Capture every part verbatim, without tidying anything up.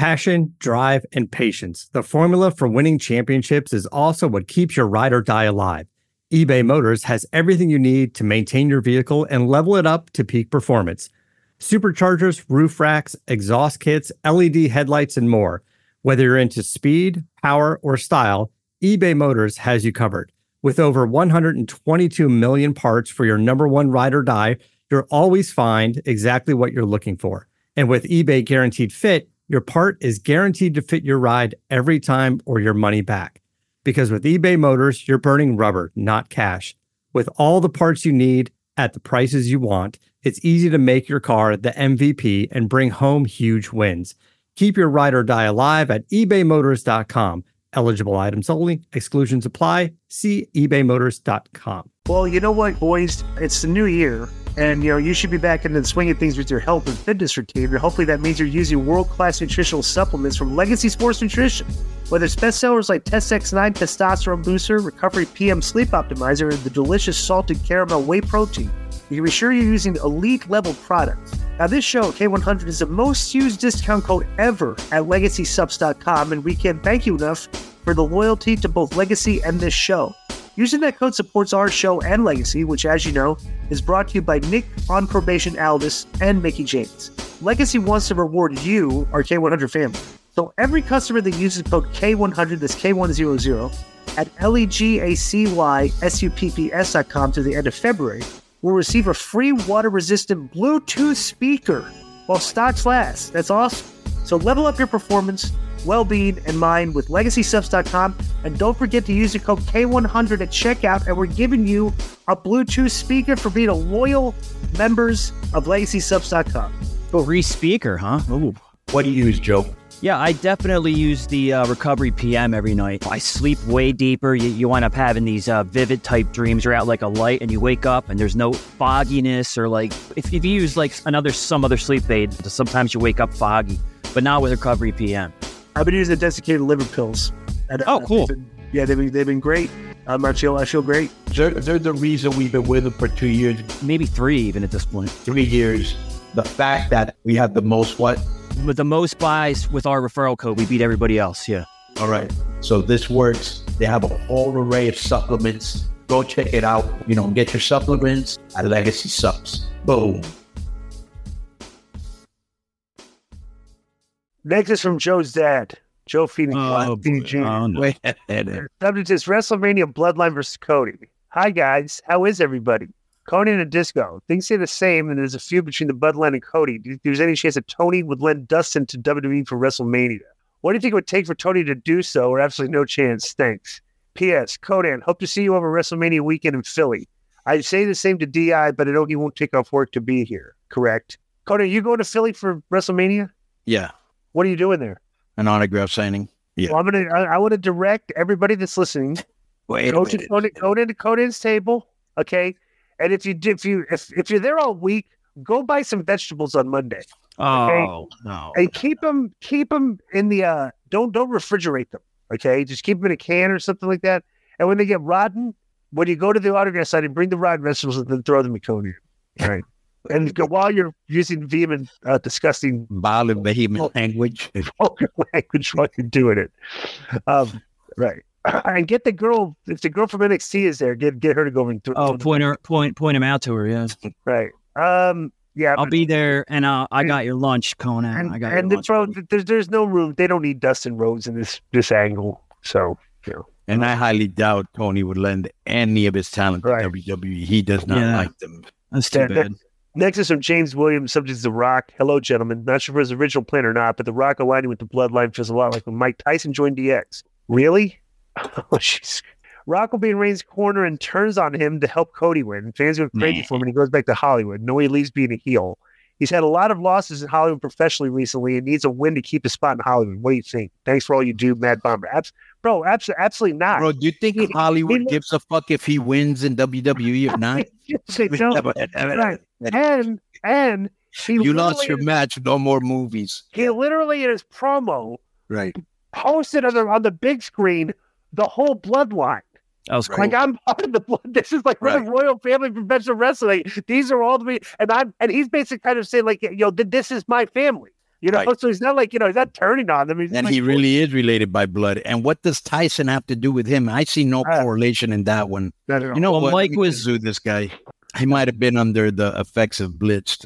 Passion, drive, and patience. The formula for winning championships is also what keeps your ride or die alive. eBay Motors has everything you need to maintain your vehicle and level it up to peak performance. Superchargers, roof racks, exhaust kits, L E D headlights, and more. Whether you're into speed, power, or style, eBay Motors has you covered. With over one hundred twenty-two million parts for your number one ride or die, you'll always find exactly what you're looking for. And with eBay Guaranteed Fit, your part is guaranteed to fit your ride every time or your money back. Because with eBay Motors, you're burning rubber, not cash. With all the parts you need at the prices you want, it's easy to make your car the M V P and bring home huge wins. Keep your ride or die alive at ebay motors dot com. Eligible items only. Exclusions apply. See ebay motors dot com. Well, you know what, boys? It's the new year, and you know you should be back into the swing of things with your health and fitness routine. And hopefully that means you're using world-class nutritional supplements from Legacy Sports Nutrition. Whether it's bestsellers like Test X nine Testosterone Booster, Recovery P M Sleep Optimizer, or the delicious salted caramel whey protein, you can be sure you're using elite-level products. Now, this show, K one hundred, is the most used discount code ever at legacy subs dot com, and we can't thank you enough for the loyalty to both Legacy and this show. Using that code supports our show and Legacy, which, as you know, is brought to you by Nick on Probation Aldis and Mickey James. Legacy wants to reward you, our K one hundred family. So every customer that uses code K one hundred, that's K one hundred, at legacy-supps dot com to the end of February, will receive a free water-resistant Bluetooth speaker while stocks last. That's awesome. So level up your performance, well-being, and mind with legacy subs dot com, and don't forget to use the code K one hundred at checkout, and we're giving you a Bluetooth speaker for being a loyal members of legacy subs dot com. Free speaker, huh? Ooh. What do you use, Joe? Yeah, I definitely use the uh, Recovery P M every night. I sleep way deeper. You, you wind up having these uh, vivid type dreams. You're out like a light and you wake up and there's no fogginess, or like if, if you use like another some other sleep aid, sometimes you wake up foggy. But not with Recovery P M. I've been using the desiccated liver pills. And, oh, cool. They've been, yeah, they've been, they've been great. Um, I feel I feel great. They're, they're the reason we've been with them for two years. Maybe three even at this point. Three years. The fact that we have the most what? With the most buys with our referral code, we beat everybody else, yeah. All right. So this works. They have a whole array of supplements. Go check it out. You know, get your supplements at Legacy Subs. Boom. Next is from Joe's dad, Joe Phoenix. Oh, Junior oh no. Wait. Subject is WrestleMania Bloodline versus Cody. Hi, guys. How is everybody? Conan and Disco. Things stay the same, and there's a feud between the Bloodline and Cody. Do you think there's any chance that Tony would lend Dustin to W W E for WrestleMania? What do you think it would take for Tony to do so, or absolutely no chance? Thanks. P S. Conan, hope to see you over WrestleMania weekend in Philly. I say the same to D I, but I know he won't take off work to be here. Correct. Conan, you going to Philly for WrestleMania? Yeah. What are you doing there? An autograph signing. Yeah. Well, I'm gonna. I, I want to direct everybody that's listening. Wait go a to minute. Conan, go to Conan's table, okay? And if you if you if if you're there all week, go buy some vegetables on Monday. Oh, okay? no. And keep them keep them in the uh. Don't don't refrigerate them. Okay, just keep them in a can or something like that. And when they get rotten, when you go to the autograph signing, bring the rotten vegetables and then throw them in Conan. All right. And go, while you're using vehement, uh, disgusting, Violent, vehement language. vulgar language while you're doing it, um, right? And get the girl. If the girl from N X T is there, get get her to go over and throw. Oh, point her, point point him out to her. Yeah. Right. Um. Yeah. I'll but, be there, and uh, I got your lunch, Conan. and I got and your the, lunch. bro, there's there's no room. They don't need Dustin Rhodes in this this angle. So you know. And I highly doubt Tony would lend any of his talent Right. to W W E. He does not Yeah. like them. That's too Yeah, bad. Next is from James Williams, subject is The Rock. Hello, gentlemen. Not sure if it was his original plan or not, but The Rock aligning with the Bloodline feels a lot like when Mike Tyson joined D X. Really? Oh, jeez. Rock will be in Reigns' corner and turns on him to help Cody win. Fans go crazy Nah. for him, and he goes back to Hollywood. No, he leaves being a heel. He's had a lot of losses in Hollywood professionally recently and needs a win to keep his spot in Hollywood. What do you think? Thanks for all you do, Mad Bomber. Abs- bro, abs- absolutely not. Bro, do you think He- Hollywood he- gives a fuck if he wins in W W E or not? They don't. Right. And, and he You lost your literally- match. No more movies. He literally in his promo Right. posted on the, on the big screen the whole bloodline. That was Like cool. I'm part of the blood. This is like we're the royal family of professional wrestling. These are all the and I'm and he's basically kind of saying like, yo, th- this is my family. You know, Right. so he's not like, you know, he's not turning on them. He's And like, he really is related by blood. And what does Tyson have to do with him? I see no Uh, correlation in that one. I don't know. You know Well, what? Mike Mike was- was this guy. He might have been under the effects of Blitzed.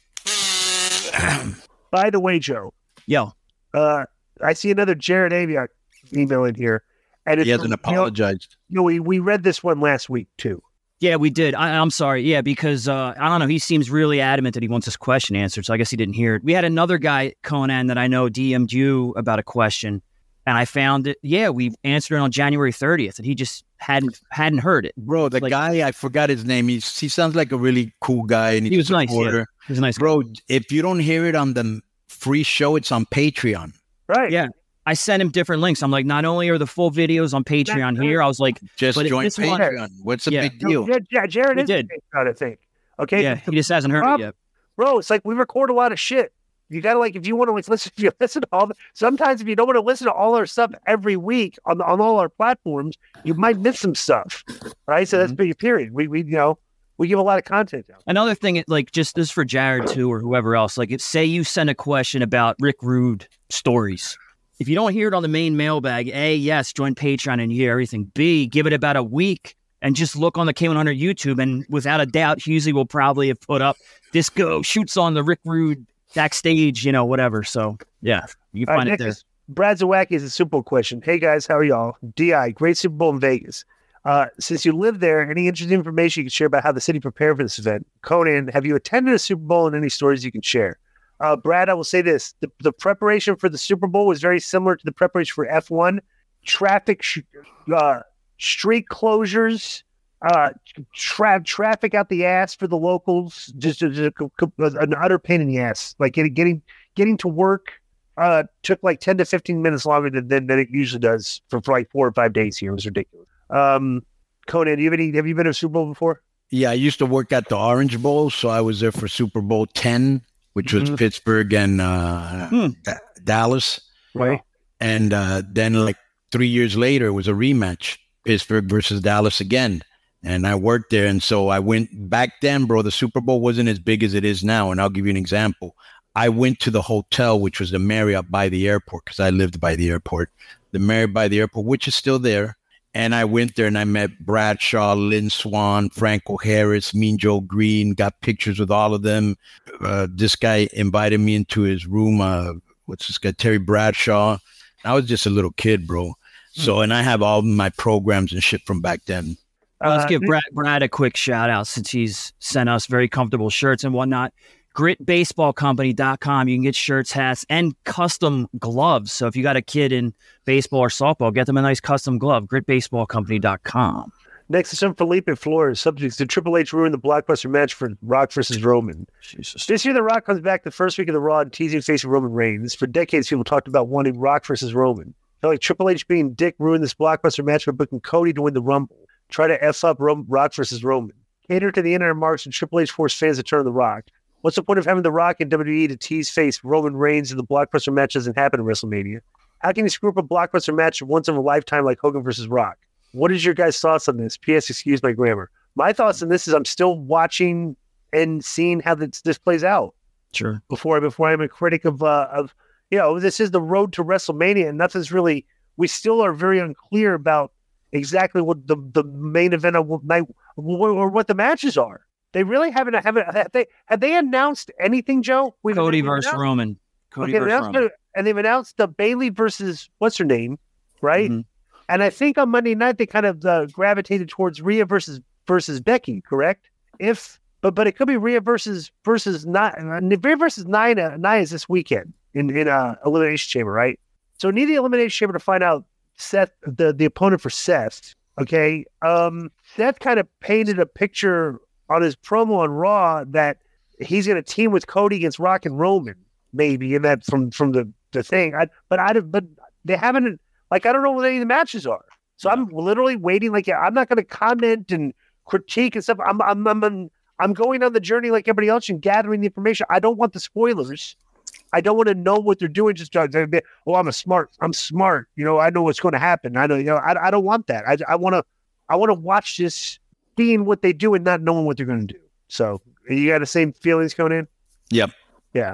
By the way, Joe, Yo, uh, I see another Jared Aviak email in here. And it's He hasn't from- you know- apologized. You know, we, we read this one last week, too. yeah, we did. I, I'm sorry. Yeah, because uh, I don't know. He seems really adamant that he wants his question answered. So I guess he didn't hear it. We had another guy, Conan, that I know D M'd you about a question, and I found it. Yeah, we answered it on January thirtieth, and he just hadn't hadn't heard it. Bro, the Like- guy, I forgot his name. He's, he sounds like a really cool guy. And he's He was a nice. Yeah. supporter. He was a nice. Bro, if you don't hear it on the free show, it's on Patreon. Right. Yeah. I sent him different links. I'm like, not only are the full videos on Patreon here, I was like, Just But join this one- Patreon. What's the Yeah. big No, deal? yeah, yeah, Jared We is did. trying to think. Okay. yeah, he just hasn't heard Rob- it yet. Bro, it's like we record a lot of shit. You gotta like if you want to like listen, if you listen to all the sometimes if you don't want to listen to all our stuff every week on on all our platforms, you might miss some stuff. Right. So that's big period. We we you know, we give a lot of content out. Another thing, it- like just this is for Jared too, or whoever else. Like, if say you send a question about Rick Rude stories, if you don't hear it on the main mailbag, A, yes, join Patreon and you hear everything. B, give it about a week and just look on the K one hundred YouTube, and without a doubt, Husey will probably have put up this go shoots on the Rick Rude backstage, you know, whatever. So yeah, you can All find right, it there. next is Brad Zawacki is a Super Bowl question. Hey guys, how are y'all? D I, great Super Bowl in Vegas. Uh, since you live there, any interesting information you can share about how the city prepared for this event? Conan, have you attended a Super Bowl and any stories you can share? Uh, Brad, I will say this. The, the preparation for the Super Bowl was very similar to the preparation for F one. Traffic, sh- uh, street closures, uh, tra- traffic out the ass for the locals, just, just a, an utter pain in the ass. Like getting getting getting to work uh, took like ten to fifteen minutes longer than, than, than it usually does for, for like four or five days here. It was ridiculous. Um, Conan, do you have, any, have you been to a Super Bowl before? Yeah, I used to work at the Orange Bowl, so I was there for Super Bowl ten, which was Mhm. Pittsburgh and uh, Hmm. Da- Dallas. Right. And uh, then like three years later, it was a rematch, Pittsburgh versus Dallas again. And I worked there. And so I went back then, bro, the Super Bowl wasn't as big as it is now. And I'll give you an example. I went to the hotel, which was the Marriott by the airport, because I lived by the airport, the Marriott by the airport, which is still there. And I went there and I met Bradshaw, Lynn Swan, Franco Harris, Mean Joe Green, got pictures with all of them. Uh, this guy invited me into his room. Uh, what's this guy? Terry Bradshaw. I was just a little kid, bro. So, and I have all my programs and shit from back then. Well, let's Uh, give Brad, Brad a quick shout out since he's sent us very comfortable shirts and whatnot. grit baseball company dot com. You can get shirts, hats, and custom gloves. So if you got a kid in baseball or softball, get them a nice custom glove. grit baseball company dot com. Next is some Felipe Flores. Subjects to Triple H ruin the blockbuster match for Rock versus Roman. Jesus. This year, The Rock comes back the first week of the Raw and teasing facing Roman Reigns. For decades, people talked about wanting Rock versus Roman. I feel like Triple H being dick ruined this blockbuster match by booking Cody to win the Rumble. Try to F up Ro- Rock versus Roman. Cater to the internet marks and Triple H forced fans to turn on The Rock. What's the point of having The Rock and W W E to tease face Roman Reigns if the blockbuster match doesn't happen in WrestleMania? How can you screw up a blockbuster match once in a lifetime like Hogan versus Rock? What is your guys' thoughts on this? P S. Excuse my grammar. My thoughts on this is I'm still watching and seeing how this, this plays out Sure. before before I'm a critic of uh, of you know this is the road to WrestleMania and nothing's really we still are very unclear about exactly what the, the main event of night or what the matches are. They really haven't haven't have they have they announced anything, Joe? We've Cody they've versus announced- Roman. Cody Okay, versus announced Roman. it, and they've announced the Bailey versus what's her name, right? Mhm. And I think on Monday night they kind of uh, gravitated towards Rhea versus versus Becky, correct? If but but it could be Rhea versus versus not uh, Rhea versus Nia. Nia is this weekend in in uh, Elimination Chamber, right? So need the Elimination Chamber to find out Seth the the opponent for Seth. Okay, um, Seth kind of painted a picture on his promo on Raw that he's going to team with Cody against Rock and Roman, maybe, and that from from the the thing. I but I but they haven't. Like, I don't know what any of the matches are. So I'm literally waiting. Like, I'm not going to comment and critique and stuff. I'm, I'm, I'm, I'm going on the journey like everybody else and gathering the information. I don't want the spoilers. I don't want to know what they're doing. Just, uh, oh, I'm a smart, I'm smart. You know, I know what's going to happen. I know, you know, I, I don't want that. I, I want to, I want to watch this seeing what they do and not knowing what they're going to do. So you got the same feelings going in? Yep. Yeah.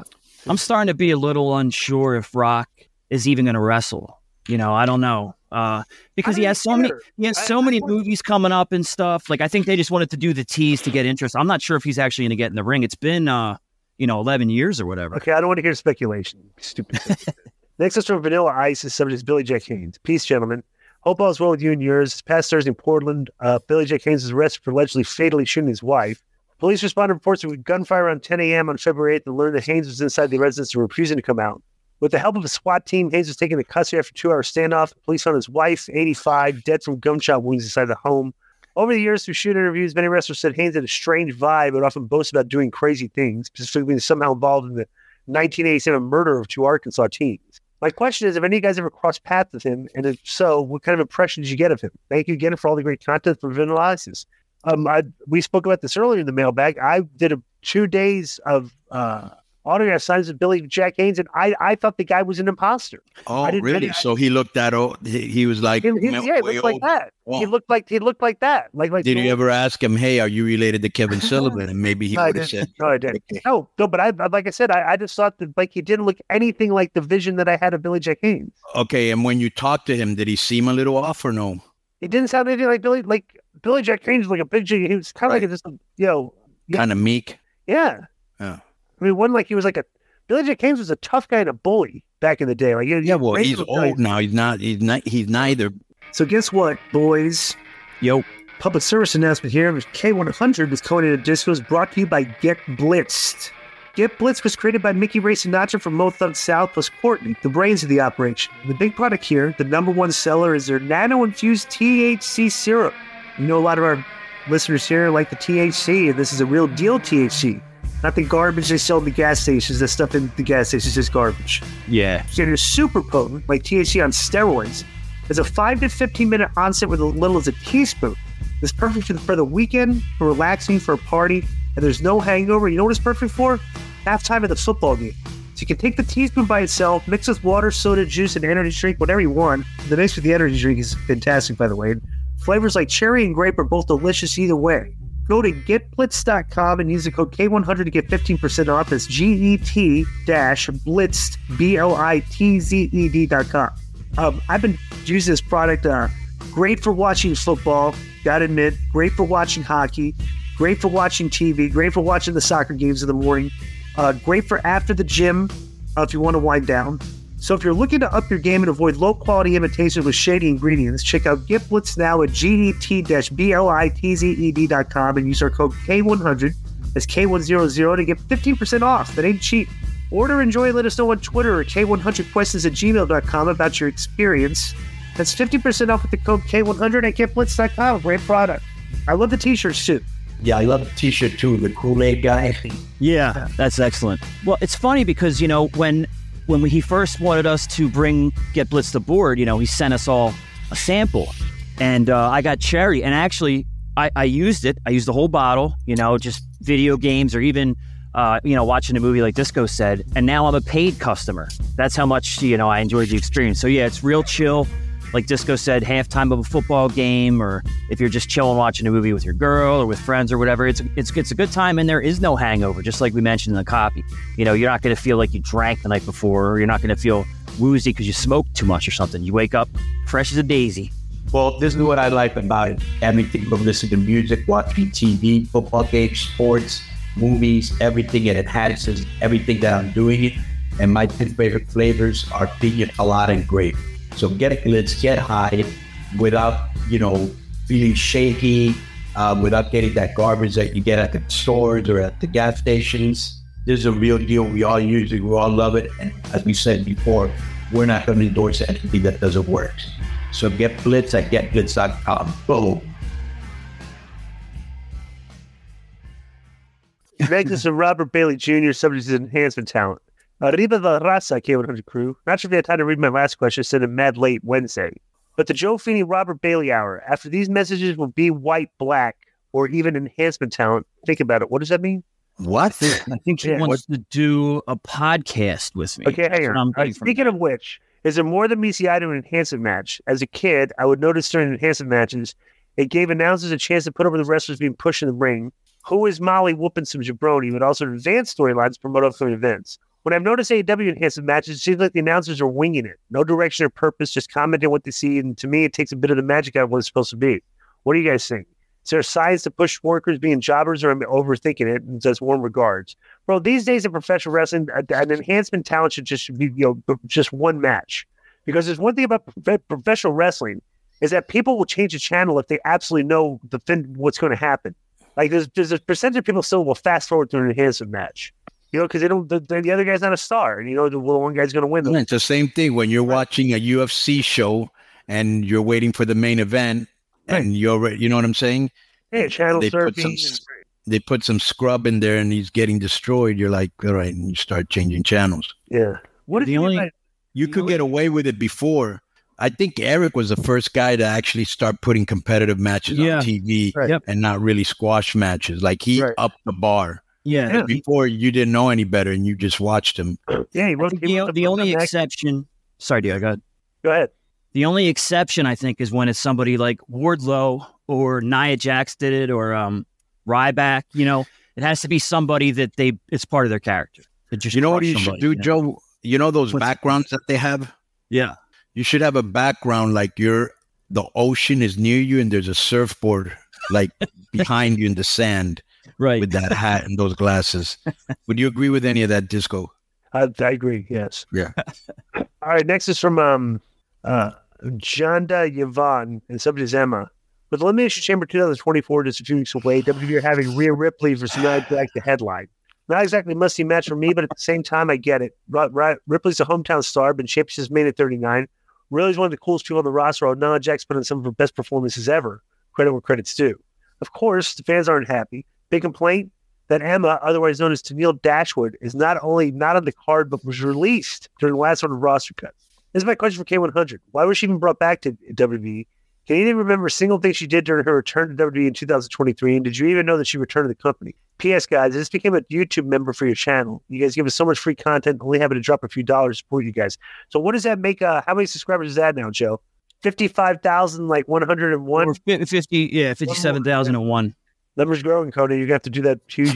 I'm starting to be a little unsure if Rock is even going to wrestle. You know, I don't know. Uh, because he has so many, he has so I, many I movies coming up and stuff. Like, I think they just wanted to do the tease to get interest. I'm not sure if he's actually going to get in the ring. It's been, uh, you know, eleven years or whatever. Okay, I don't want to hear speculation. Stupid. Next is from Vanilla Ice. His subject is Billy Jack Haynes. Peace, gentlemen. Hope all is well with you and yours. This past Thursday in Portland, uh, Billy Jack Haynes was arrested for allegedly fatally shooting his wife. Police responded to reports of gunfire around ten a.m. on February eighth and learned that Haynes was inside the residence and refusing to come out. With the help of a SWAT team, Haynes was taken into custody after a two-hour standoff. Police found his wife, eighty-five, dead from gunshot wounds inside the home. Over the years, through shoot interviews, many wrestlers said Haynes had a strange vibe and often boasted about doing crazy things, specifically being somehow involved in the nineteen eighty-seven murder of two Arkansas teens. My question is, have any of you guys ever crossed paths with him? And if so, what kind of impression did you get of him? Thank you again for all the great content from Vanilla Ice. Um, I, we spoke about this earlier in the mailbag. I did a, two days of uh, autograph signs with Billy Jack Haynes, and I, I thought the guy was an imposter. Oh, really? I, so he looked that old. He, he was like, he, he, yeah, he looked like that. Oh. He looked like he looked like that. Like, like. Did you ever ask him, "Hey, are you related to Kevin Sullivan?" And maybe he no, would have said, "No, I didn't." Okay. No, no, but I, like I said, I, I just thought that like he didn't look anything like the vision that I had of Billy Jack Haynes. Okay, and when you talked to him, did he seem a little off or no? He didn't sound anything like Billy. Like Billy Jack Haynes was like a big G. He was kind of right. like a, just, you know, kind of meek. Yeah. Yeah. I mean, one like he was like a. Billy Jack Haynes was a tough guy and a bully back in the day. Like, yeah, well, he's old now. He's not. He's not. He's neither. So guess what, boys? Yo, public service announcement here. K one hundred is coming into discos. Brought to you by Get Blitzed. Get Blitzed was created by Mickey Ray Sinatra from Mo Thug South plus Courtney, the brains of the operation. The big product here, the number one seller, is their nano-infused T H C syrup. You know, a lot of our listeners here like the T H C, and this is a real deal T H C. Not the garbage they sell in the gas stations. That stuff in the gas stations is just garbage. Yeah. So it's super potent, like T H C on steroids. There's a five to fifteen minute onset with as little as a teaspoon. It's perfect for the, for the weekend, for relaxing, for a party, and there's no hangover. You know what it's perfect for? Halftime of the football game. So you can take the teaspoon by itself, mix with water, soda, juice, and energy drink, whatever you want. The mix with the energy drink is fantastic, by the way. Flavors like cherry and grape are both delicious either way. Go to get blitz dot com and use the code K one hundred to get fifteen percent off. That's G E T blitzed, B L I T Z E D dot com. Um, I've been using this product. Uh, great for watching football, gotta admit. Great for watching hockey. Great for watching T V. Great for watching the soccer games in the morning. Uh, great for after the gym uh, if you want to wind down. So if you're looking to up your game and avoid low-quality imitations with shady ingredients, check out Get Blitz now at G E T blitz dot com and use our code K one hundred, that's K one hundred, to get fifteen percent off. That ain't cheap. Order, enjoy, let us know on Twitter or K one hundred questions at gmail dot com about your experience. That's fifty percent off with the code K one hundred at get blitz dot com. Great product. I love the t-shirts too. Yeah, I love the t-shirt too, the Kool-Aid guy. Yeah, that's excellent. Well, it's funny because, you know, when when we, he first wanted us to bring Get Blitzed aboard, you know, he sent us all a sample. And uh, I got cherry. And actually, I, I used it. I used the whole bottle, you know, just video games or even, uh, you know, watching a movie like Disco said. And now I'm a paid customer. That's how much, you know, I enjoyed the experience. So, yeah, it's real chill. Like Disco said, halftime of a football game, or if you're just chilling watching a movie with your girl or with friends or whatever, it's it's it's a good time, and there is no hangover, just like we mentioned in the copy. You know, you're not going to feel like you drank the night before, or you're not going to feel woozy because you smoked too much or something. You wake up fresh as a daisy. Well, this is what I like about it. Everything from listening to music, watching T V, football games, sports, movies, everything. It enhances everything that I'm doing it. And my two favorite flavors are pina colada and grape. So get glitz, get high without, you know, feeling shaky, uh, without getting that garbage that you get at the stores or at the gas stations. This is a real deal. We all use it. We all love it. And as we said before, we're not going to endorse anything that doesn't work. So get blitz at get blitz dot com. Boom. Magnus and Robert Bailey Junior, subject is enhancement talent. Arriba la Raza, K one hundred crew. Not sure if you had time to read my last question. I sent it mad late Wednesday. But the Joe Feeney Robert Bailey hour, after these messages will be white, black, or even enhancement talent. Think about it. What does that mean? What? I think he Yeah, wants what- to do a podcast with me. Okay, hang That's what on. I'm Uh, getting from speaking that. of which, is there more than meets the eye to an enhancement match? As a kid, I would notice during enhancement matches, it gave announcers a chance to put over the wrestlers being pushed in the ring. Who is Molly whooping some jabroni, but also advanced storylines promote upcoming events? When I've noticed A E W enhancement matches, it seems like the announcers are winging it. No direction or purpose, just commenting what they see. And to me, it takes a bit of the magic out of what it's supposed to be. What do you guys think? Is there science to push workers being jobbers, or am I overthinking it? And says warm regards. Bro, these days in professional wrestling, an enhancement talent should just be, you know, just one match. Because there's one thing about prof- professional wrestling is that people will change the channel if they absolutely know the fin- what's going to happen. Like there's there's a percentage of people still will fast forward to an enhancement match. You know, because they don't. The, the other guy's not a star, and you know the one guy's going to win. Them. It's the same thing when you're watching a U F C show and you're waiting for the main event, right. and you're, you know what I'm saying? Yeah, channel they surfing. Put some, they put some scrub in there, and he's getting destroyed. You're like, all right, and you start changing channels. Yeah. What if the you only like, you could get away with it before? I think Eric was the first guy to actually start putting competitive matches yeah. on T V right. yep. and not really squash matches. Like he right. upped the bar. Yeah. yeah. Before you didn't know any better and you just watched him. Yeah. He wrote, he the wrote the, the only next. exception. Sorry, Dio, go ahead. Go ahead. The only exception, I think, is when it's somebody like Wardlow or Nia Jax did it, or um, Ryback. You know, it has to be somebody that they it's part of their character. Just you know what you somebody, should do, you know? Joe? You know those What's, backgrounds that they have? Yeah. You should have a background like you're the ocean is near you and there's a surfboard like behind you in the sand, right? With that hat and those glasses. Would you agree with any of that, Disco? I, I agree. Yes. Yeah. All right. Next is from um, uh, Janda Yvonne, and subject is Emma. With Elimination Chamber twenty twenty-four just a few weeks away, W W E are having Rhea Ripley versus Nia Jax the headline. Not exactly a must-see match for me, but at the same time, I get it. R- R- Ripley's a hometown star, been shaped since Main at thirty-nine. Really is one of the coolest people on the roster. While Nia Jax put in some of her best performances ever. Credit where credit's due. Of course, the fans aren't happy. Big complaint that Emma, otherwise known as Tennille Dashwood, is not only not on the card, but was released during the last sort of roster cut. This is my question for K one hundred. Why was she even brought back to W W E? Can you even remember a single thing she did during her return to W W E in two thousand twenty-three? And did you even know that she returned to the company? P S guys, I just became a YouTube member for your channel. You guys give us so much free content, only having to drop a few dollars to support you guys. So what does that make? Uh, how many subscribers is that now, Joe? fifty-five thousand, like one hundred one? Or fifty, yeah, fifty-seven thousand one. Numbers growing, Cody. You're going to have to do that huge.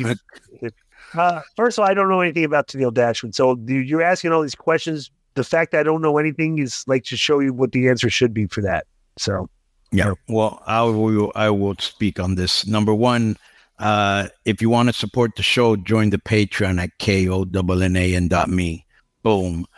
uh, first of all, I don't know anything about Tennille Dashwood. So you're asking all these questions. The fact that I don't know anything is like to show you what the answer should be for that. So, yeah. Well, I will, I will speak on this. Number one, uh, if you want to support the show, join the Patreon at K O N N A N dot me. Boom.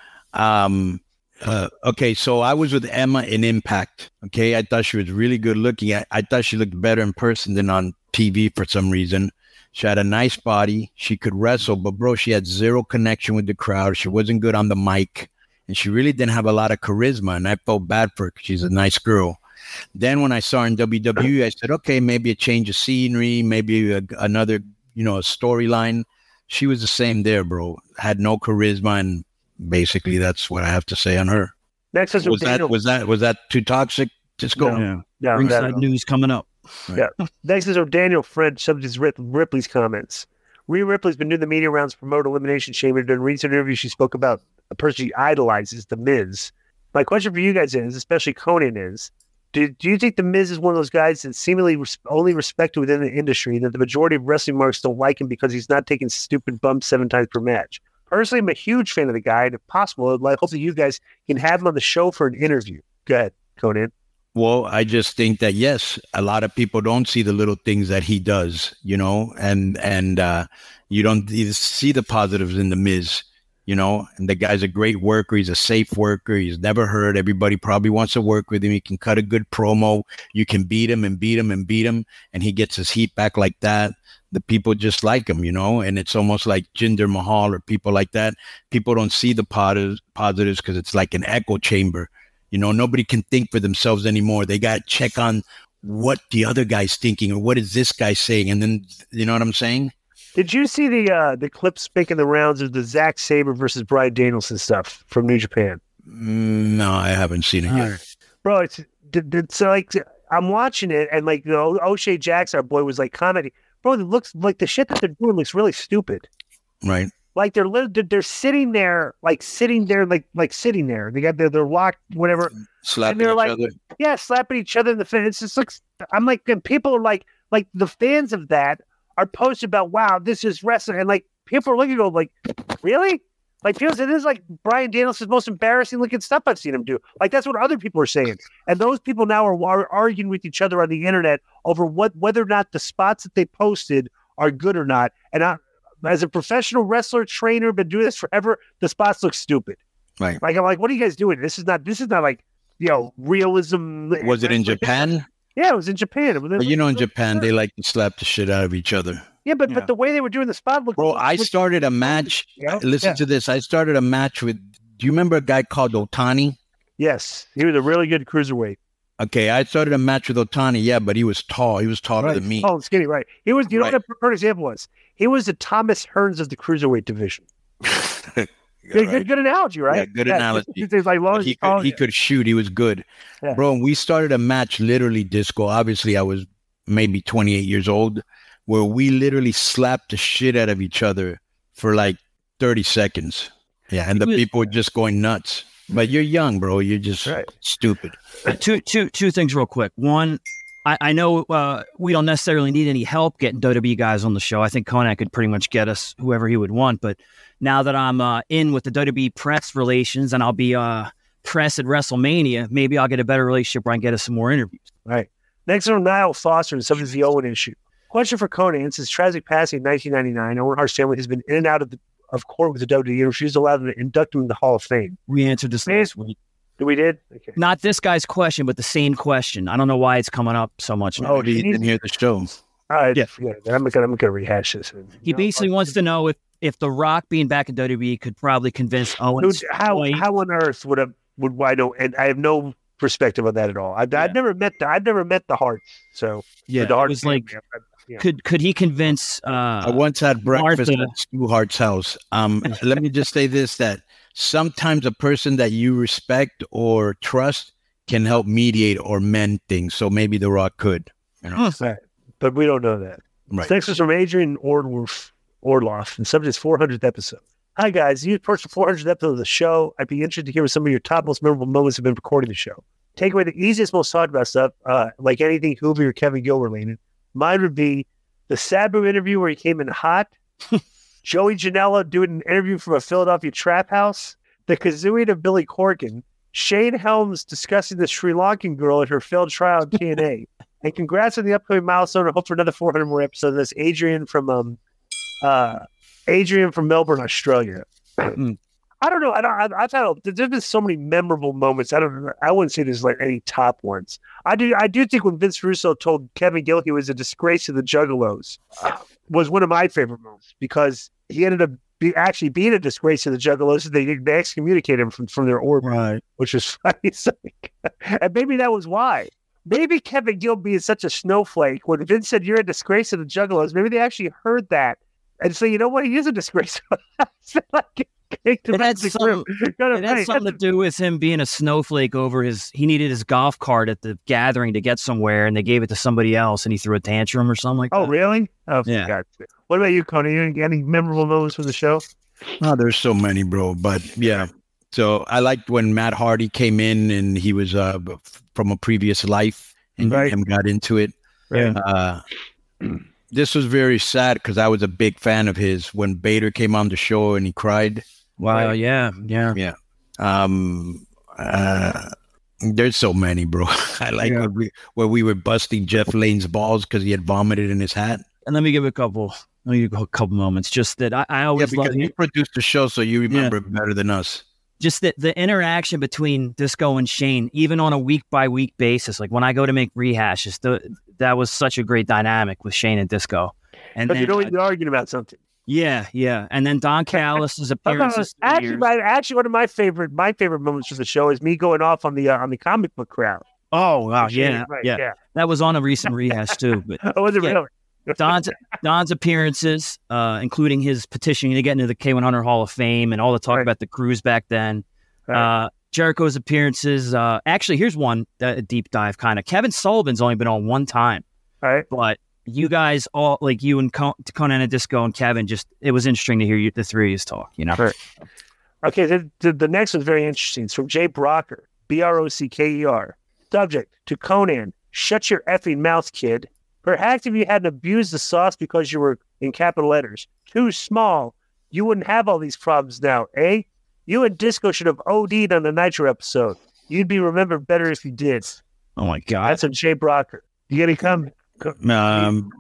Um, uh, okay, so I was with Emma in Impact. Okay, I thought she was really good looking. I, I thought she looked better in person than on T V for some reason. She had a nice body. She could wrestle, but bro, she had zero connection with the crowd. She wasn't good on the mic, and she really didn't have a lot of charisma, and I felt bad for her because she's a nice girl. Then when I saw her in W W E, I said, okay, maybe a change of scenery, maybe a, another, you know, a storyline. She was the same there, bro. Had no charisma, and basically that's what I have to say on her. Next is was that was that was that too toxic? Just go. No, Yeah. no, Ringside no. news coming up. Yeah. Next is Daniel French, subject is Rip, Ripley's comments. Rhea Ripley's been doing the media rounds to promote Elimination Chamber. During a recent interview, she spoke about a person she idolizes, The Miz. My question for you guys is, especially Conan, is, do, do you think The Miz is one of those guys that's seemingly res- only respected within the industry, that the majority of wrestling marks don't like him because he's not taking stupid bumps seven times per match? Personally, I'm a huge fan of the guy, and if possible, I'd like, hope that you guys can have him on the show for an interview. Go ahead, Conan. Well, I just think that, yes, a lot of people don't see the little things that he does, you know, and and uh, you don't see the positives in The Miz, you know, and the guy's a great worker. He's a safe worker. He's never hurt. Everybody probably wants to work with him. He can cut a good promo. You can beat him and beat him and beat him, and he gets his heat back like that. The people just like him, you know, and it's almost like Jinder Mahal or people like that. People don't see the positives positives because it's like an echo chamber. You know, nobody can think for themselves anymore. They got to check on what the other guy's thinking or what is this guy saying. And then, you know what I'm saying? Did you see the uh, the clips making the rounds of the Zack Sabre versus Bryan Danielson stuff from New Japan? Mm, no, I haven't seen it yet. Right. Bro, it's, it's like, I'm watching it, and like, you know, O'Shea Jackson, our boy, was like commenting. Bro, it looks like the shit that they're doing looks really stupid. Right. Like they're they're, they're sitting there, like sitting there, like like sitting there. They got their they're locked, whatever. Slapping and they're each like, other. yeah, slapping each other in the face. It just looks. I'm like, and people are like, like the fans of that are posting about, wow, this is wrestling, and like people are looking, go like, really? Like people say, this is like Brian Danielson's most embarrassing looking stuff I've seen him do. Like that's what other people are saying, and those people now are, are arguing with each other on the internet over what whether or not the spots that they posted are good or not. And I, as a professional wrestler trainer, been doing this forever, the spots look stupid. Right. Like I'm like, what are you guys doing? This is not. This is not like you know realism. Was it in Japan? Yeah, it was in Japan. It was, But you know, in Japan, they like to slap the shit out of each other. Yeah, but Yeah. but the way they were doing the spot looked. Bro, I looked- started a match. Yeah. Listen Yeah. to this. I started a match with, do you remember a guy called Otani? Yes, he was a really good cruiserweight. Okay, I started a match with Otani. Yeah, but he was tall. He was taller Right. than me. Oh, skinny, right? He was. You know Right. what a perfect example was? He was the Thomas Hearns of the cruiserweight division. Good, Right. good, good analogy, right? Yeah, good analogy. He's like long But as he he's tall, could, he yeah. could shoot. He was good. Yeah. Bro, and we started a match, literally disco. Obviously, I was maybe twenty-eight years old, where we literally slapped the shit out of each other for like thirty seconds. Yeah, and the He was- people were just going nuts. But you're young, bro. You're just Right. stupid. two, two, two things real quick. One, I, I know uh, we don't necessarily need any help getting W W E guys on the show. I think Conan could pretty much get us whoever he would want. But now that I'm uh, in with the W W E press relations and I'll be uh, press at WrestleMania, maybe I'll get a better relationship where I can get us some more interviews. Right. Next on Niall Foster and some of the Owen issue. Question for Conan: since tragic passing in nineteen ninety-nine, Owen Hart's family has been in and out of the, of court with the W W E and refused to allow them to induct him in the Hall of Fame. We answered this Man. last week. Did we did? Okay. Not this guy's question, but the same question. I don't know why it's coming up so much. Oh, Maybe he he- didn't hear the show. All right. Yeah. Yeah. I'm not gonna I'm gonna rehash this. He basically wants to know if, if The Rock being back in W W E could probably convince Owen. Dude, how how on earth would have would I know? And I have no perspective on that at all. I've, Yeah. I've never met the I've never met the Harts. So Yeah, the it Hart was like, family, I- yeah. could could he convince? Uh, I once had breakfast Martha. at Stu Hart's house. Um, let me just say this: that sometimes a person that you respect or trust can help mediate or mend things. So maybe The Rock could. You know? Right. But we don't know that. Right. Next is from Adrian Orloff, Orloff, and subject is four hundredth episode. Hi, guys. You approached the four hundredth episode of the show. I'd be interested to hear what some of your top most memorable moments have been recording the show. Take away the easiest, most talked about stuff, uh, like anything Hoovy or Kevin Gill related. Mine would be the Sabu interview where he came in hot, Joey Janela doing an interview from a Philadelphia trap house, the kazooing of Billy Corgan, Shane Helms discussing the Sri Lankan girl at her failed trial in T N A. And congrats on the upcoming milestone. I hope for another four hundred more episodes. That's Adrian from um, uh, Adrian from Melbourne, Australia. Mm. I don't know. I don't. I, I've had. A, there's been so many memorable moments. I don't. I wouldn't say there's like any top ones. I do. I do think when Vince Russo told Kevin Gill he was a disgrace to the Juggalos was one of my favorite moments because he ended up be, actually being a disgrace to the Juggalos. They they excommunicated him from, from their orbit, right. which was funny. So, and maybe that was why. Maybe Kevin Gill being such a snowflake, when Vince said you're a disgrace to the Juggalos, maybe they actually heard that and say, you know what, he is a disgrace. like, It had, some, it had something to do with him being a snowflake over his. He needed his golf cart at the gathering to get somewhere, and they gave it to somebody else, and he threw a tantrum or something like Oh, that. really? Oh, Yeah. God. What about you, Coney? You got any memorable moments from the show? Oh, there's so many, bro. But yeah. So I liked when Matt Hardy came in and he was uh, from a previous life and Right. him got into it. Right. Uh, this was very sad because I was a big fan of his when Bader came on the show and he cried. Wow. Right. Yeah. Yeah. Yeah. Um, uh, there's so many, bro. I like Yeah. when, we, when we were busting Jeff Lane's balls because he had vomited in his hat. And let me give a couple. Let me give a couple moments. Just that I, I Yeah, always because love you produced the show, so you remember it better than us. just that the interaction between Disco and Shane, even on a week by week basis. Like when I go to make rehashes, the, that was such a great dynamic with Shane and Disco. And But then, you know, you're arguing about something. yeah, yeah. And then Don Callis' appearances. through the Actually, years. my, actually, one of my favorite my favorite moments from the show is me going off on the uh, on the comic book crowd. Oh wow, yeah, Right, yeah, yeah. That was on a recent rehash too. But Oh, was it Yeah. really? Don's Don's appearances, uh, including his petitioning to get into the K one hundred Hall of Fame and all the talk Right. about the cruise back then. Right. Uh, Jericho's appearances. Uh, actually, here's one that a deep dive kind of. Kevin Sullivan's only been on one time, All right. but you guys all like you and Con- Conan and Disco and Kevin. Just it was interesting to hear you the three of you talk. You know, Right. Okay, the, the, the next one's very interesting. It's from Jay Brocker, B R O C K E R. Subject to Conan, shut your effing mouth, kid. Perhaps if you hadn't abused the sauce because you were in capital letters, too small, you wouldn't have all these problems now, eh? You and Disco should have O D'd on the Nitro episode. You'd be remembered better if you did. Oh my God. That's a Jay Brocker. You gonna come? come Um,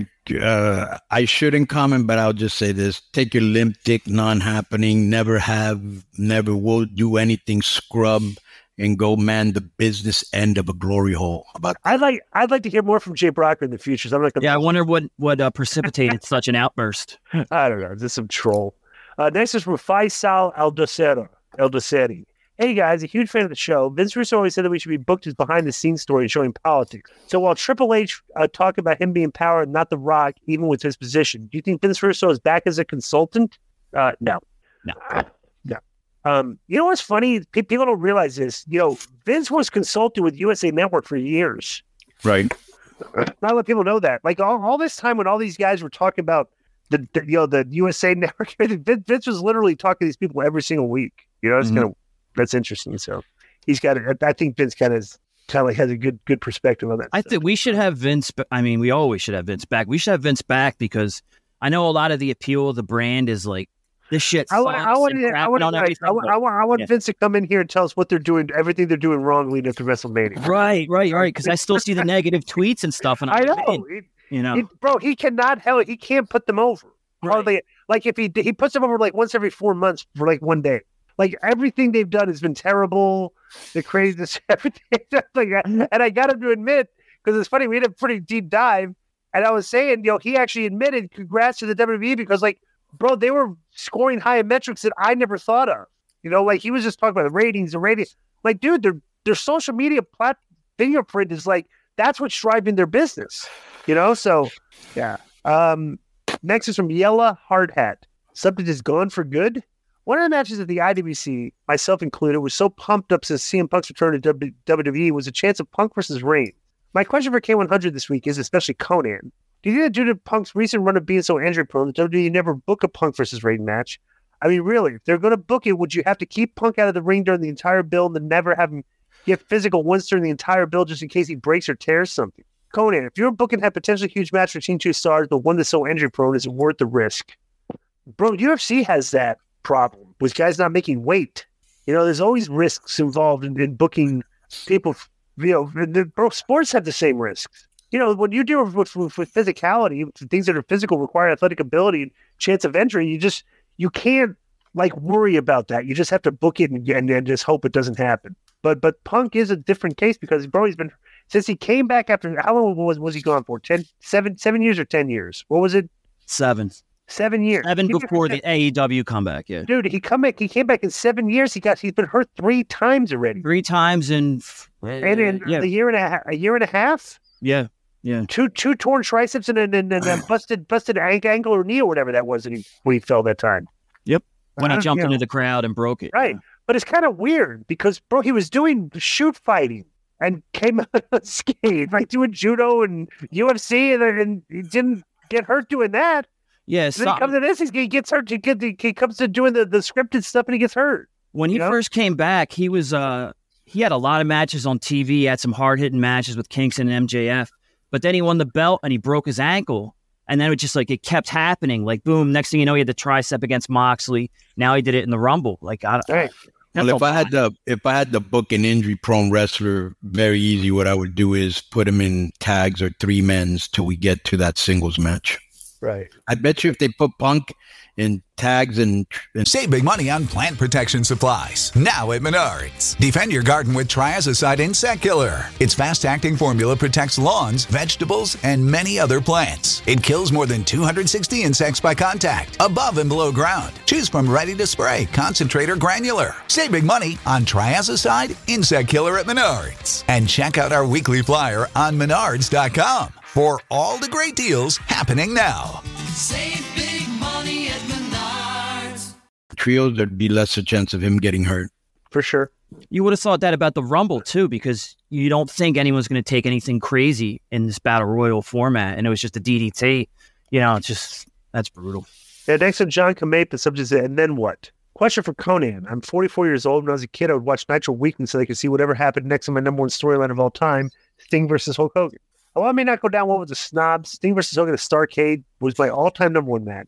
uh, I shouldn't comment, but I'll just say this. Take your limp dick non-happening, never have, never will do anything scrub, and go man the business end of a glory hole. How about I'd like I'd like to hear more from Jay Brocker in the future. So I'm not gonna Yeah, I wonder what, what uh, precipitated such an outburst. I don't know. This is some troll. Uh, next is from Faisal Aldocero. Aldoceri. Hey guys, a huge fan of the show. Vince Russo always said that we should be booked as behind-the-scenes stories showing politics. So while Triple H uh, talked about him being power and not The Rock, even with his position, do you think Vince Russo is back as a consultant? Uh, no. No. No. Um, you know what's funny? P- people don't realize this. You know, Vince was consulting with U S A Network for years. right? Not a lot of people know that. Like all, all this time when all these guys were talking about the, the you know the U S A Network, Vince, Vince was literally talking to these people every single week. You know, it's Mhm. kind of that's interesting. So he's got it. I think Vince kind of kind of like has a good good perspective on that. I stuff. think we should have Vince. ba- I mean, we always should have Vince back. We should have Vince back because I know a lot of the appeal of the brand is like this shit. I, want- I sucks want and I crapping want on everything, I want, I but- want, I want Yeah. Vince to come in here and tell us what they're doing, everything they're doing wrong leading up to WrestleMania. Right, right, right. Because I still see the negative tweets and stuff, and I I'm know, like, He- you know, he- bro. He cannot hell. He can't put them over. Right. Hardly, like if he he puts them over like once every four months for like one day. Like everything they've done has been terrible. The craziness, everything. Like, and I got him to admit because it's funny. We had a pretty deep dive, and I was saying, you know, he actually admitted, congrats to the W W E because, like, bro, they were scoring higher metrics that I never thought of. You know, like he was just talking about the ratings, the ratings. Like, dude, their their social media plat fingerprint is like that's what's driving their business. You know, so yeah. Um, next is from Yella Hardhat. Something is gone for good. One of the matches at the I W C, myself included, was so pumped up since C M Punk's return to W W E was a chance of Punk versus Reigns. My question for K one hundred this week is, especially Conan, do you think that due to Punk's recent run of being so injury-prone, the W W E never book a Punk versus Reigns match? I mean, really, if they're going to book it, would you have to keep Punk out of the ring during the entire build and then never have him get physical once during the entire build just in case he breaks or tears something? Conan, if you're booking a potentially huge match between two stars, but one that's so injury-prone, is it worth the risk? Bro, U F C has that problem with guys not making weight. You know, there's always risks involved in, in booking people. You know, the, bro, sports have the same risks. You know, when you deal with, with, with physicality, things that are physical require athletic ability and chance of injury, you just, you can't like worry about that. You just have to book it and, and, and just hope it doesn't happen. But but Punk is a different case because, bro, he's been, since he came back after, how long was, was he gone for? Ten, seven, seven years or ten years? What was it? seven, Seven years. seven He- before the A E W comeback. Yeah, Dude, he come back. He came back in seven years. He got. He's been hurt three times already, three times in, and in yeah, a year and a half, a year and a half, yeah, yeah. two two torn triceps and and, and, and a busted busted ankle, ankle or knee or whatever that was that he when he fell that time. Yep. When I Uh, jumped you know, into the crowd and broke it. right, but it's kind of weird because bro, he was doing shoot fighting and came out unscathed, like doing judo and U F C, and, and he didn't get hurt doing that. Yeah. And then so- he comes to this, he gets hurt. He, gets, he comes to doing the, the scripted stuff and he gets hurt. When he You know? first came back, he was uh he had a lot of matches on T V. He had some hard hitting matches with Kingston and M J F, but then he won the belt and he broke his ankle, and then it just like it kept happening. Like boom, next thing you know, he had the tricep against Moxley. Now he did it in the Rumble. Like I, Right. that's Well, if a I had lot. to, if I had to book an injury-prone wrestler, very easy. What I would do is put him in tags or three men's till we get to that singles match. Right. I bet you if they put Punk in tags and, and Save big money on plant protection supplies. Now at Menards. Defend your garden with Triazicide Insect Killer. Its fast-acting formula protects lawns, vegetables, and many other plants. It kills more than two hundred sixty insects by contact, above and below ground. Choose from ready to spray, concentrate, or granular. Save big money on Triazicide Insect Killer at Menards. And check out our weekly flyer on menards dot com for all the great deals happening now. Save big money at Menards. trios, there'd be lesser chance of him getting hurt. For sure. You would have thought that about the Rumble too, because you don't think anyone's going to take anything crazy in this battle royal format, and it was just a D D T. You know, it's just that's brutal. Yeah, next to John Kamate, the subject is, and then what? Question for Conan. I'm forty-four years old. When I was a kid, I would watch Nitro Weekly so they could see whatever happened next to my number one storyline of all time, Sting versus Hulk Hogan. While I may not go down well with the snobs, Sting versus Hogan at Starrcade was my all-time number one match.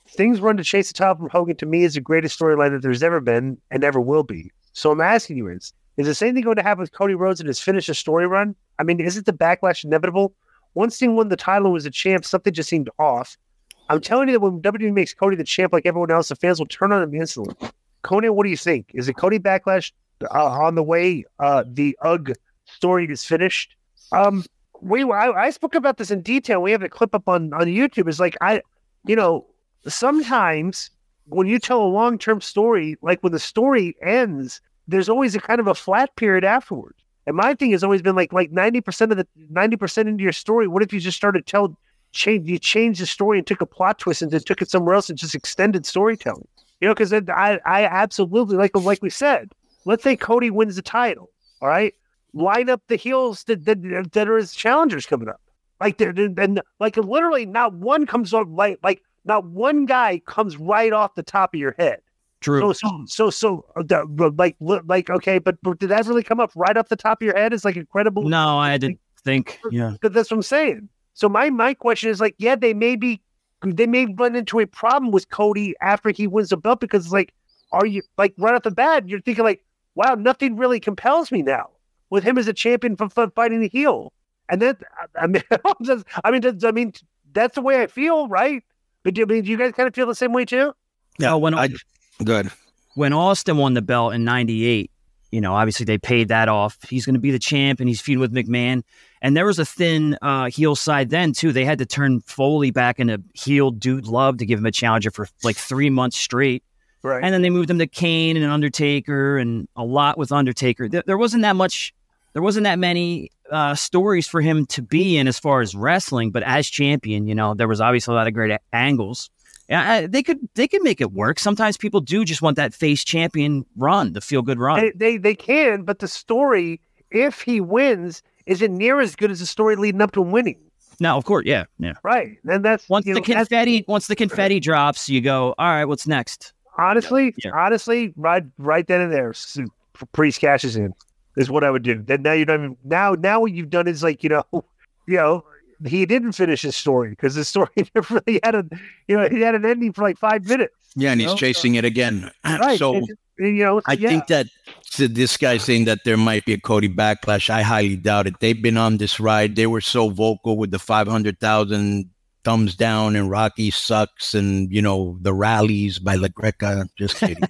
Things Run to Chase the Title from Hogan, to me, is the greatest storyline that there's ever been and ever will be. So I'm asking you is, is the same thing going to happen with Cody Rhodes and his finish a story run? I mean, isn't the backlash inevitable? Once Sting won the title and was a champ, something just seemed off. I'm telling you that when W W E makes Cody the champ like everyone else, the fans will turn on him instantly. Conan, what do you think? Is it Cody backlash uh, on the way? Uh, the U G story is finished. Um, we I, I spoke about this in detail. We have a clip up on, on YouTube. It's like, I, you know, sometimes when you tell a long-term story, like when the story ends, there's always a kind of a flat period afterwards. And my thing has always been like, like ninety percent of the ninety percent into your story. What if you just started to tell, change, you changed the story and took a plot twist and then took it somewhere else and just extended storytelling? You know, because I, I absolutely, like, like we said, let's say Cody wins the title. All right. Line up the heels that, that, that are his challengers coming up. Like, they're, and like literally not one comes up, like, like not one guy comes right off the top of your head. True. So, so, so, so uh, like, like, okay, but, but did that really come up right off the top of your head? It's like incredible. No, I didn't think, yeah. But that's what I'm saying. So my, my question is like, yeah, they may be, they may run into a problem with Cody after he wins the belt, because like, are you like right off the bat, you're thinking like, wow, nothing really compels me now with him as a champion for, for fighting the heel. And then, I mean, just, I mean, I mean, that's the way I feel, right? But do, I mean, do you guys kind of feel the same way too? Yeah, oh, when I, good. When Austin won the belt in ninety-eight, you know, obviously they paid that off. He's going to be the champ, and he's feuding with McMahon. And there was a thin uh, heel side then, too. They had to turn Foley back into heel Dude Love to give him a challenger for like three months straight. Right. And then they moved him to Kane and Undertaker, and a lot with Undertaker. There, there wasn't that much, there wasn't that many uh, stories for him to be in as far as wrestling. But as champion, you know, there was obviously a lot of great a- angles. Yeah, they could they could make it work. Sometimes people do just want that face champion run, the feel good run. They, they they can, but the story, if he wins, isn't near as good as the story leading up to him winning. No, of course, yeah, yeah. Right, and that's once you the know, confetti once the confetti drops, you go, all right, what's next? Honestly, yeah. honestly, right right then and there, Priest cashes in is what I would do. Then now you don't even now now what you've done is like you know you know. He didn't finish his story because the story never really had a, you know, he had an ending for like five minutes. Yeah, and he's know? chasing it again. Right. So, and, you know, I yeah. think that so this guy saying that there might be a Cody backlash, I highly doubt it. They've been on this ride. They were so vocal with the five hundred thousand thumbs down and Rocky sucks and, you know, the rallies by La Greca. Just kidding.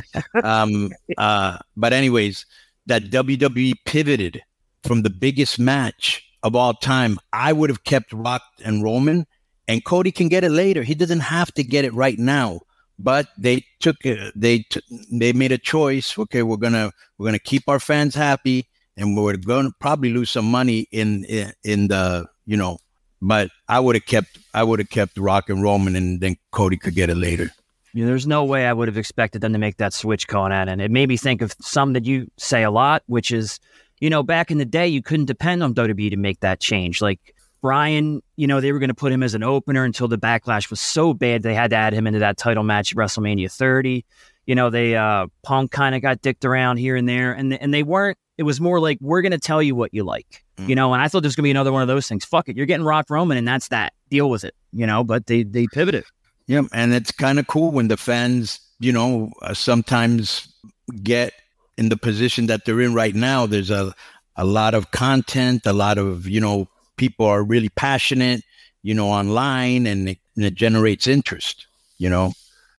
um, uh, but anyways, that W W E pivoted from the biggest match of all time. I would have kept Rock and Roman, and Cody can get it later. He doesn't have to get it right now. But they took it. They t- they made a choice. Okay, we're gonna we're gonna keep our fans happy, and we're gonna probably lose some money in in, in the you know. But I would have kept I would have kept Rock and Roman, and then Cody could get it later. Yeah, there's no way I would have expected them to make that switch, Conan. And it made me think of some that you say a lot, which is, you know, back in the day, you couldn't depend on W W E to make that change. Like Bryan, you know, they were going to put him as an opener until the backlash was so bad they had to add him into that title match at WrestleMania thirty. You know, they uh, Punk kind of got dicked around here and there, and and they weren't. It was more like, we're going to tell you what you like, mm. you know. And I thought this was going to be another one of those things. Fuck it, you're getting Rock Roman, and that's that. Deal with it, you know. But they they pivoted. Yeah, and it's kind of cool when the fans, you know, uh, sometimes get in the position that they're in right now. There's a a lot of content, a lot of, you know, people are really passionate, you know, online, and it, and it generates interest, you know.